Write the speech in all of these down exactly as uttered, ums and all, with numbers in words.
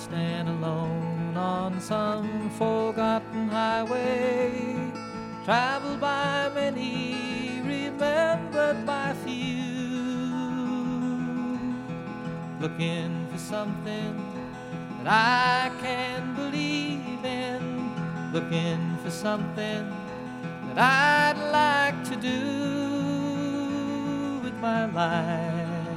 lost and alone on some forgotten highway, traveled by many, remembered by few, looking for something that I can believe in, looking for something that I'd like to do with my life.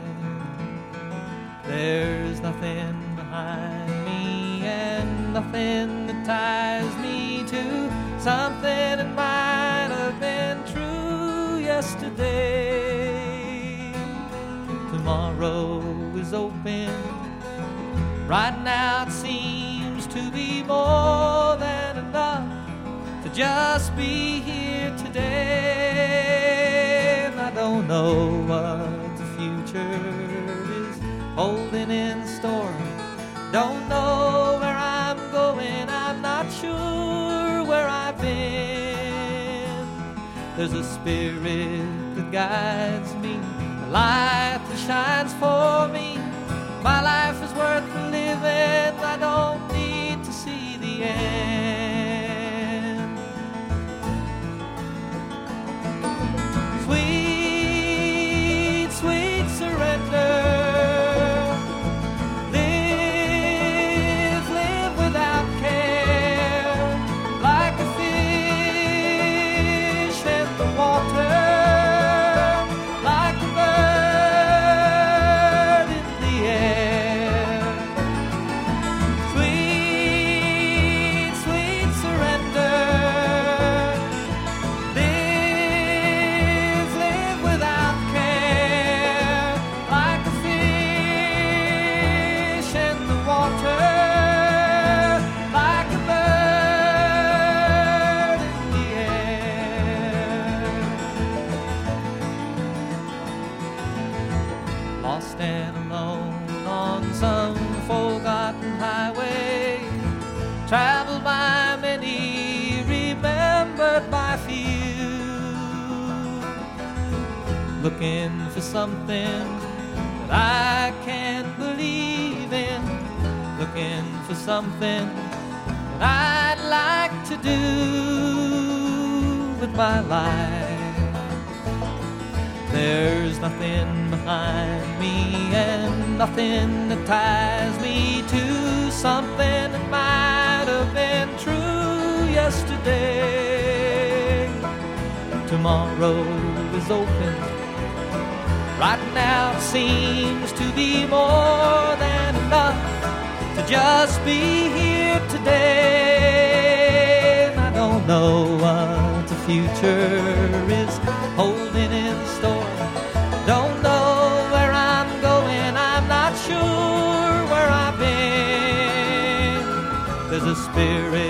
There's nothing behind me and nothing that ties me to something that might have been true yesterday. Tomorrow is open. Right now it seems to be more than enough to just be here today. And I don't know what the future is holding in store. Don't know where I'm going, I'm not sure where I've been. There's a spirit that guides me, a light that shines for me. My life is worth living, I don't need to see the end. Sweet, sweet surrender. Live, live without care, like a fish in the water, like a bird in the air. Sweet, sweet surrender. Live, live without care, like a fish in the water, like a bird in the air. Lost and alone on some forgotten highway, traveled by many, remembered by few, looking for something that I can't believe in, looking for something that I'd like to do with my life. There's nothing behind me and nothing that ties me to something that might have been true yesterday. Tomorrow is open. Right now it seems to be more than enough to just be here today. And I don't know what the future is holding in store. Don't know where I'm going, I'm not sure where I've been. There's a spirit